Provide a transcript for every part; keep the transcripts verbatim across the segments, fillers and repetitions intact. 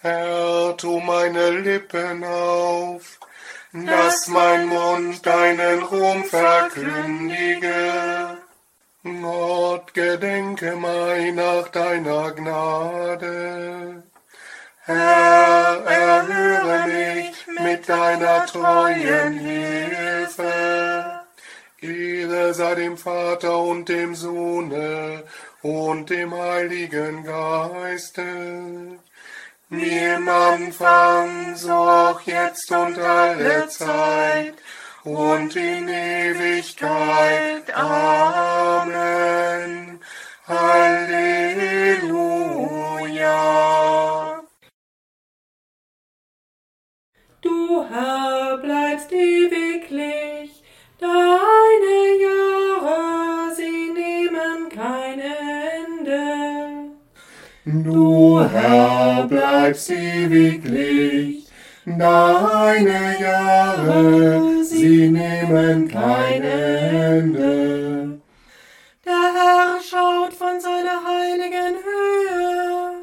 Herr, tu meine Lippen auf, dass mein Mund deinen Ruhm verkündige. Gott, gedenke meiner deiner Gnade. Herr, erhöre mich mit deiner treuen Hilfe. Ehre sei dem Vater und dem Sohne und dem Heiligen Geiste, wie im Anfang, so auch jetzt und alle Zeit und in Ewigkeit. Amen. Halleluja. Du Herr bleibst ewiglich, deine Jahre, sie nehmen kein Ende. Du Herr bleibst ewiglich, deine Jahre, sie nehmen kein Ende. Der Herr schaut von seiner heiligen Höhe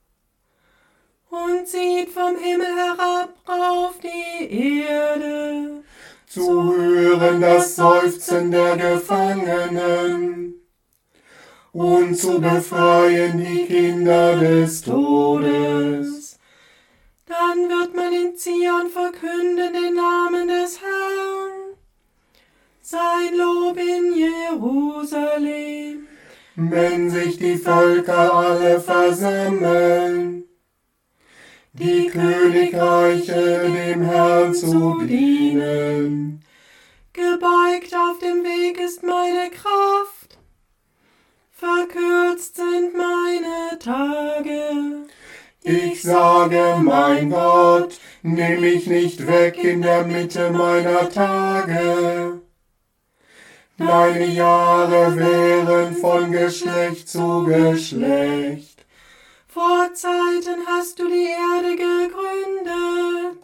und sieht vom Himmel herab auf die Erde, zu hören das Seufzen der Gefangenen und zu befreien die Kinder des Todes. Dann wird man in Zion verkünden den Namen des Herrn, sein Lob in Jerusalem. Wenn sich die Völker alle versammeln, die Königreiche dem Herrn zu dienen. Gebeugt auf dem Weg ist meine Kraft, verkürzt sind meine Tage. Ich sage, mein Gott, nimm mich nicht weg in der Mitte meiner Tage. Deine Jahre wären von Geschlecht zu Geschlecht. Vor Zeiten hast du die Erde gegründet,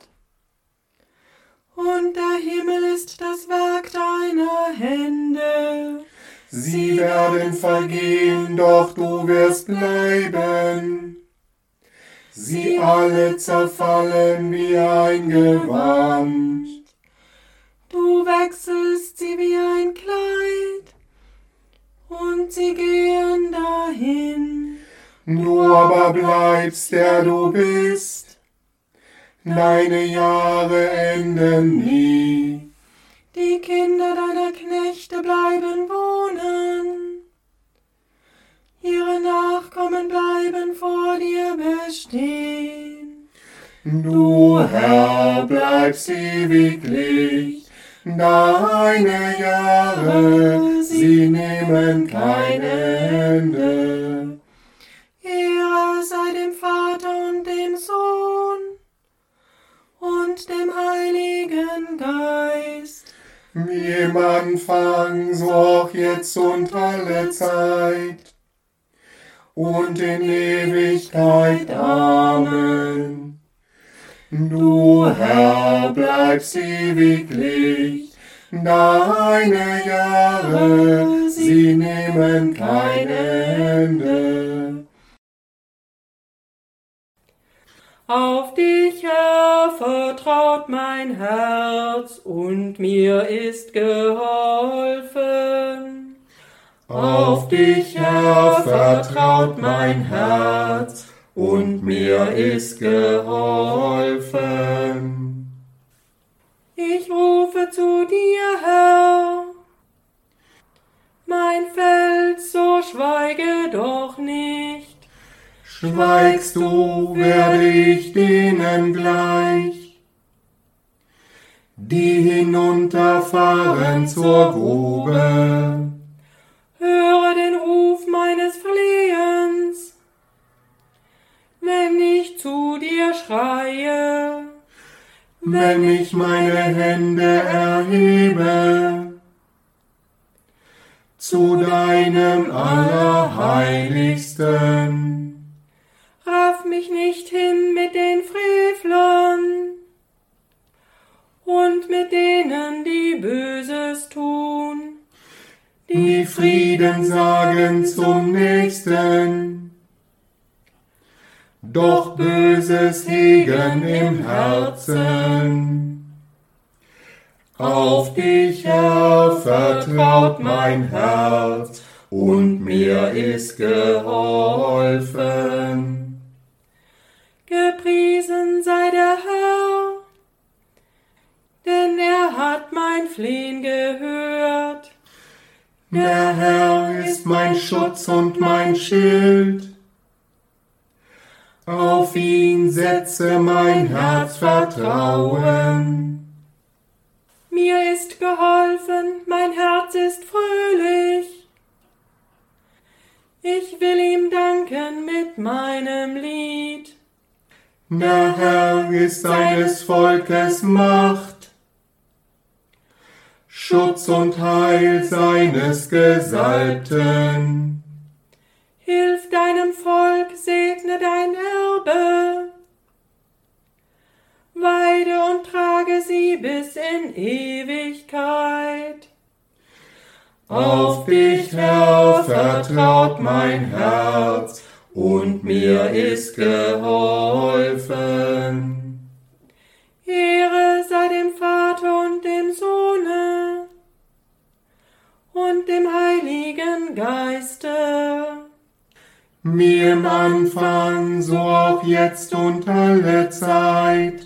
und der Himmel ist das Werk deiner Hände. Sie werden vergehen, doch du wirst bleiben. Sie alle zerfallen wie ein Gewand. Du wechselst sie wie ein Kleid, und sie gehen dahin. Du aber bleibst, der du bist. Deine Jahre enden nie. Die Kinder deiner Knechte bleiben wohnen. Ihre Nachkommen bleiben vor dir bestehen. Du, Herr, bleibst ewiglich. Deine Jahre, sie nehmen kein Ende. Ehre sei dem Vater und dem Sohn und dem Heiligen Geist. Wie im Anfang, so auch jetzt und alle Zeit und in Ewigkeit. Amen. Du, Herr, bleibst ewiglich, deine Jahre, sie nehmen kein Ende. Auf dich, Herr, vertraut mein Herz, und mir ist geholfen. Auf dich, Herr, vertraut mein Herz, und mir ist geholfen. Ich rufe zu dir, Herr, mein Fels, so schweige doch nicht. Schweigst du, werde ich denen gleich, die hinunterfahren zur Grube. Höre den Ruf meines Flehens, wenn ich zu dir schreie. Wenn ich meine Hände erhebe zu deinem Allerheiligsten. Raff mich nicht hin mit den Frevlern und mit denen, die Böses tun, die Frieden sagen zum Nächsten doch Böses hegen im Herzen. Auf dich, Herr, vertraut mein Herz, und mir ist geholfen. Gepriesen sei der Herr, denn er hat mein Flehen gehört. Der Herr ist mein Schutz und mein Schild. Auf ihn setze mein Herz Vertrauen. Mir ist geholfen, mein Herz ist fröhlich. Ich will ihm danken mit meinem Lied. Der Herr ist seines Volkes Macht, Schutz und Heil seines Gesalbten. Hilf deinem Volk, segne dein Erbe. Weide und trage sie bis in Ewigkeit. Auf dich, Herr, vertraut mein Herz, und mir ist geholfen. Ehre sei dem Vater und dem Sohne und dem Heiligen Geiste. Wie im Anfang, so auch jetzt und alle Zeit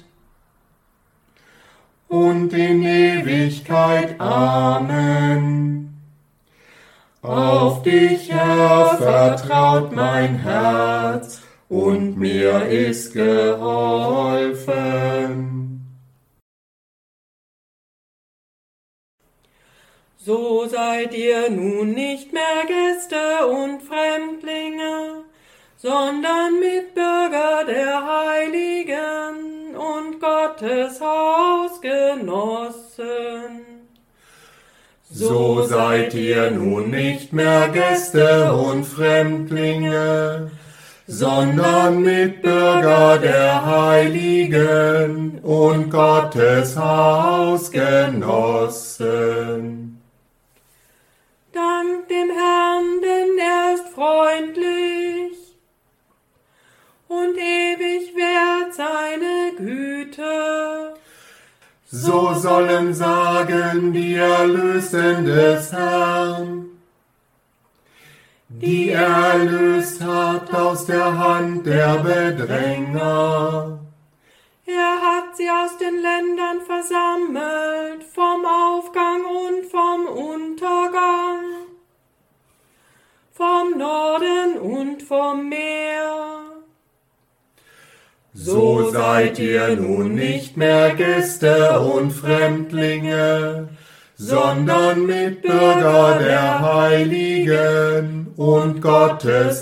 und in Ewigkeit. Amen. Auf dich, Herr, vertraut mein Herz, und mir ist geholfen. So seid ihr nun nicht mehr Gäste und Fremdlinge, sondern Mitbürger der Heiligen und Gottes Hausgenossen. So seid ihr nun nicht mehr Gäste und Fremdlinge, sondern Mitbürger der Heiligen und Gottes Hausgenossen. Dank dem Herrn, denn er ist freundlich und ewig währt seine Güte. So sollen sagen die Erlösten des Herrn, die er erlöst hat aus der Hand der Bedränger. Er hat sie aus den Ländern versammelt, vom Aufgang und vom Untergang, vom Norden und vom Meer. So seid ihr nun nicht mehr Gäste und Fremdlinge, sondern Mitbürger der Heiligen und Gottes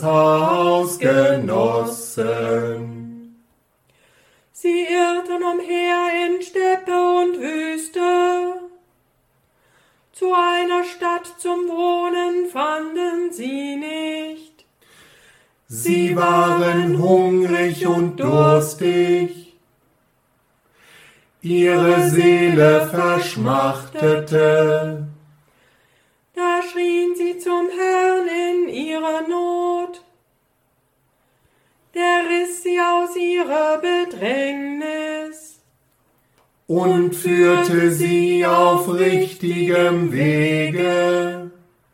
Hausgenossen. Sie irrten umher in Steppe und Wüste. Zu einer Stadt zum Wohnen fanden sie nicht. Sie waren hungrig und durstig. Ihre Seele verschmachtete. Da schrien sie zum Herrn in ihrer Not. Der riss sie aus ihrer Bedrängnis und führte sie auf richtigem Wege,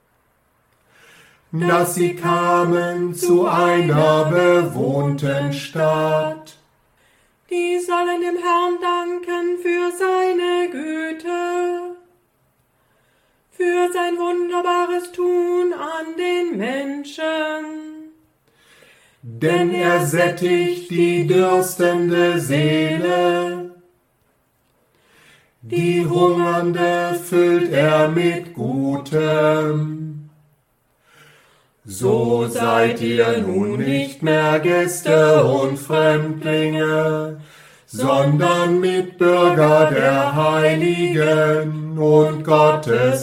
dass sie kamen zu einer bewohnten Stadt. Die sollen dem Herrn danken für seine Güte, für sein wunderbares Tun an den Menschen. Denn er sättigt die dürstende Seele, die Hungernde füllt er mit Gutem. So seid ihr nun nicht mehr Gäste und Fremdlinge, sondern Mitbürger der Heiligen und Gottes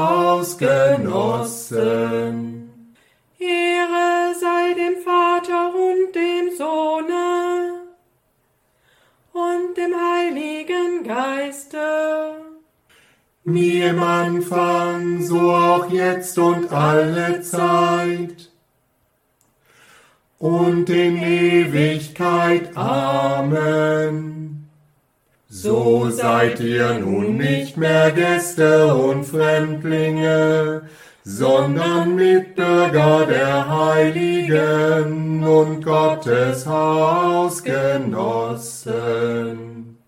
Hausgenossen. Ehre sei dem Vater und dem Sohne und dem Heiligen Geiste. Wie im Anfang, so auch jetzt und alle Zeit und in Ewigkeit. Amen. So seid ihr nun nicht mehr Gäste und Fremdlinge, sondern Mitbürger der Heiligen und Gottes Hausgenossen.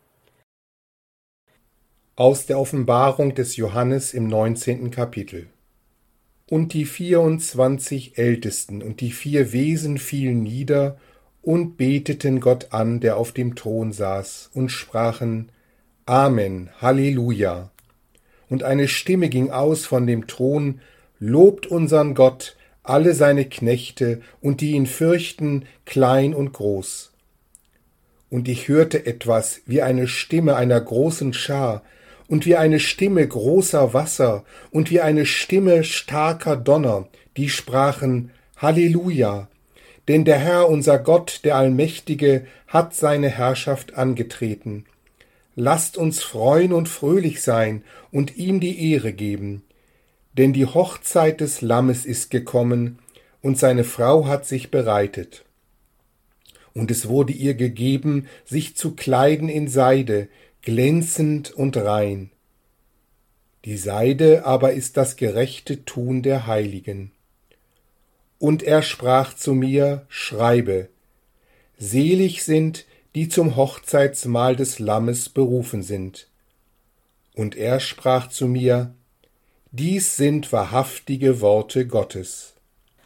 Aus der Offenbarung des Johannes im neunzehnten Kapitel. Und die vierundzwanzig Ältesten und die vier Wesen fielen nieder und beteten Gott an, der auf dem Thron saß, und sprachen: Amen, Halleluja. Und eine Stimme ging aus von dem Thron: Lobt unseren Gott, alle seine Knechte und die ihn fürchten, klein und groß. Und ich hörte etwas wie eine Stimme einer großen Schar, und wie eine Stimme großer Wasser, und wie eine Stimme starker Donner, die sprachen: Halleluja! Denn der Herr, unser Gott, der Allmächtige, hat seine Herrschaft angetreten. Lasst uns freuen und fröhlich sein und ihm die Ehre geben. Denn die Hochzeit des Lammes ist gekommen, und seine Frau hat sich bereitet. Und es wurde ihr gegeben, sich zu kleiden in Seide, glänzend und rein. Die Seide aber ist das gerechte Tun der Heiligen. Und er sprach zu mir: Schreibe: Selig sind, die zum Hochzeitsmahl des Lammes berufen sind. Und er sprach zu mir: Dies sind wahrhaftige Worte Gottes.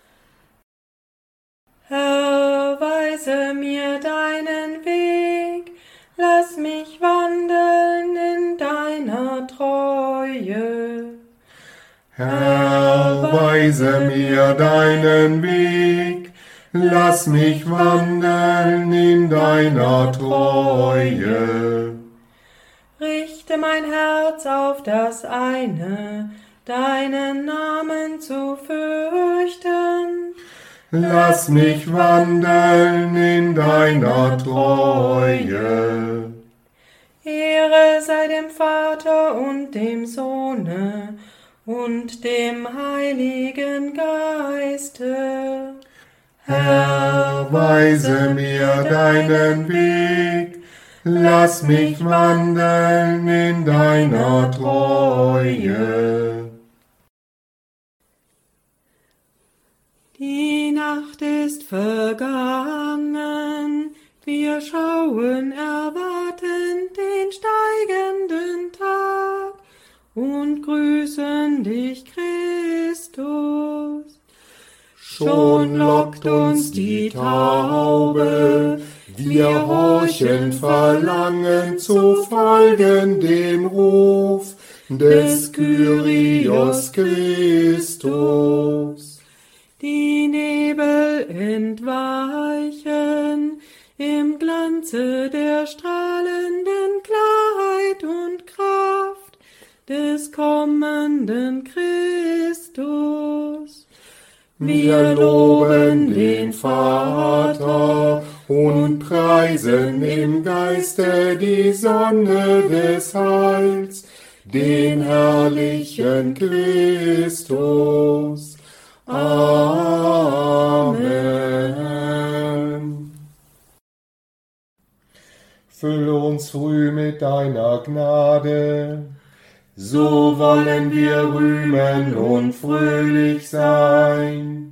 Herr, weise mir deinen Weg, lass mich wandeln in deiner Treue. Herr, weise mir deinen Weg, lass mich wandeln in deiner Treue. Richte mein Herz auf das eine, deinen Namen zu fürchten. Lass mich wandeln in deiner Treue. Ehre sei dem Vater und dem Sohne und dem Heiligen Geiste. Herr, weise mir deinen Weg, lass mich wandeln in deiner Treue. Die Nacht ist vergangen, wir schauen erwartend den steigenden Tag und grüßen dich, Christus. Schon lockt uns die Taube, wir horchen verlangen zu folgen dem Ruf des Kyrios Christus. Die Nebel entweichen im Glanze der strahlenden Klarheit und Kraft des kommenden Christus. Wir loben den Vater und preisen im Geiste die Sonne des Heils, den herrlichen Christus. Amen. Fülle uns früh mit deiner Gnade, so wollen wir rühmen und fröhlich sein.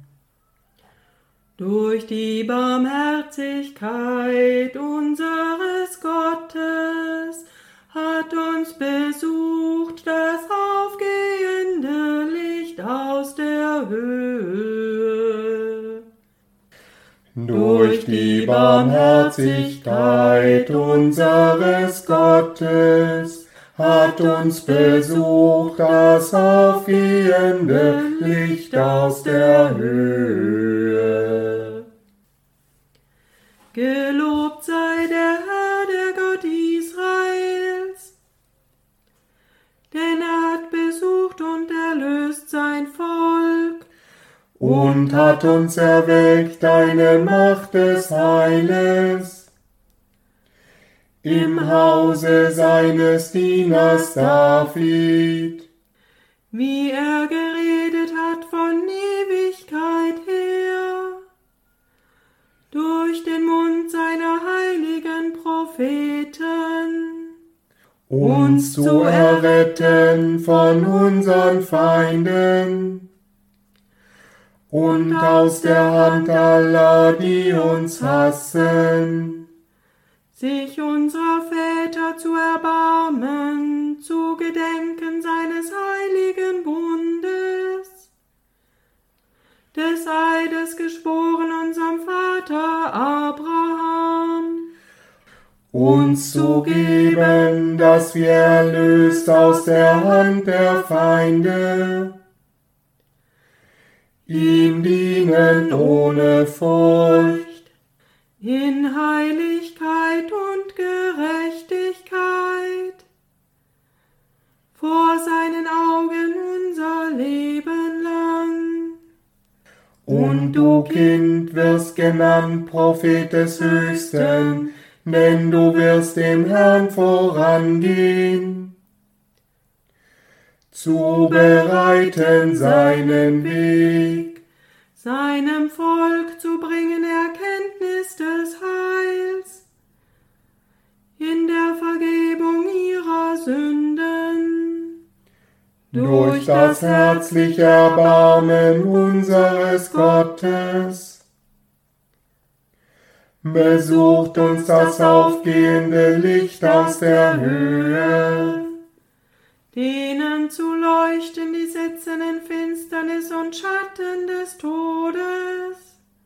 Durch die Barmherzigkeit unseres Gottes hat uns besucht das aufgehende Licht aus der Höhe. Durch die Barmherzigkeit unseres Gottes hat uns besucht das aufgehende Licht aus der Höhe. Gelobt sei der Herr, der Gott Israels, denn er hat besucht und erlöst sein Volk und hat uns erweckt eine Macht des Heiles im Hause seines Dieners David, wie er geredet hat von Ewigkeit her durch den Mund seiner heiligen Propheten, uns zu erretten von unseren Feinden und aus der Hand aller, die uns hassen, sich unserer Väter zu erbarmen, zu gedenken seines heiligen Bundes, des Eides geschworen unserem Vater Abraham, uns zu geben, dass wir erlöst aus der Hand der Feinde ihm dienen ohne Furcht, in Heiligkeit und Gerechtigkeit, vor seinen Augen unser Leben lang. Und du, Kind, wirst genannt Prophet des Höchsten, denn du wirst dem Herrn vorangehen, zu bereiten seinen Weg, seinem Volk zu bringen Erkenntnis des Heils, in der Vergebung ihrer Sünden, durch das herzliche Erbarmen unseres Gottes. Besucht uns das aufgehende Licht aus der Höhe, denen zu leuchten, die sitzen in Finsternis und Schatten des Todes,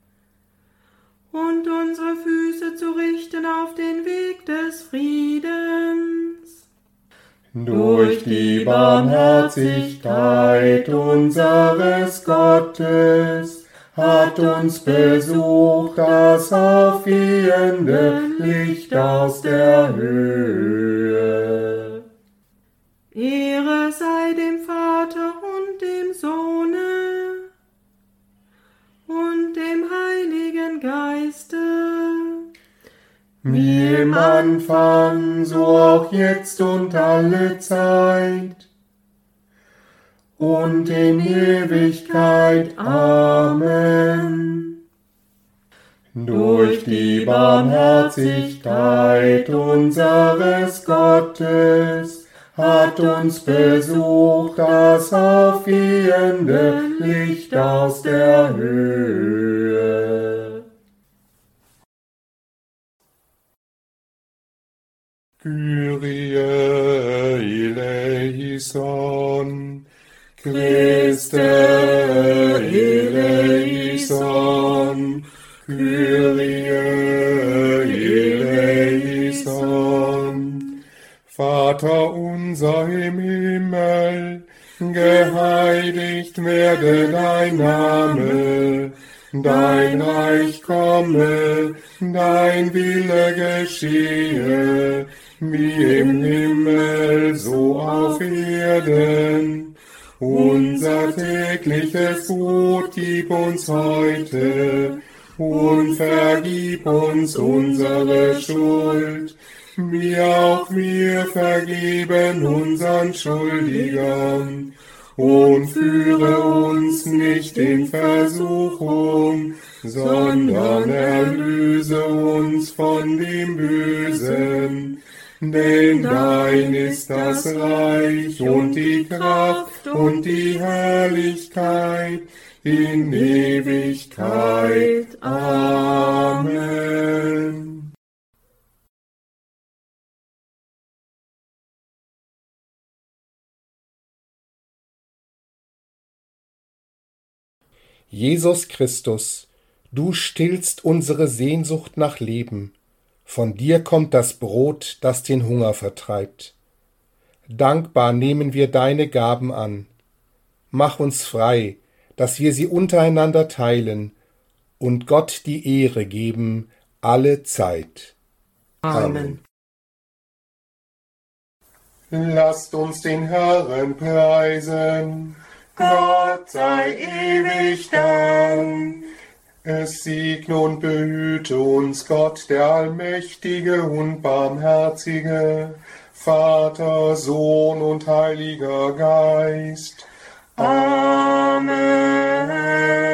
und unsere Füße zu richten auf den Weg des Friedens. durch die Barmherzigkeit unseres Gottes hat uns besucht das aufgehende Licht aus der Höhe. Ehre sei dem Vater und dem Sohne und dem Heiligen Geiste, Wie im Anfang, so auch jetzt und alle Zeit und in Ewigkeit. Amen. Durch die Barmherzigkeit unseres Gottes hat uns besucht das aufgehende Licht aus der Höhe. Kyrie eleison, Christe eleison, Kyrie eleison. Vater unser im Himmel, geheiligt werde dein Name, dein Reich komme, dein Wille geschehe, wie im Himmel, so auf Erden. Unser tägliches Brot gib uns heute und vergib uns unsere Schuld, wie auch wir vergeben unseren Schuldigern. Und führe uns nicht in Versuchung, sondern erlöse uns von dem Bösen. Denn dein ist das Reich und die Kraft und die Herrlichkeit in Ewigkeit. Amen. Jesus Christus, du stillst unsere Sehnsucht nach Leben. Von dir kommt das Brot, das den Hunger vertreibt. Dankbar nehmen wir deine Gaben an. Mach uns frei, dass wir sie untereinander teilen und Gott die Ehre geben alle Zeit. Amen. Lasst uns den Herrn preisen. Gott sei ewig Dank. Es segne und behüte uns Gott, der Allmächtige und Barmherzige, Vater, Sohn und Heiliger Geist. Amen.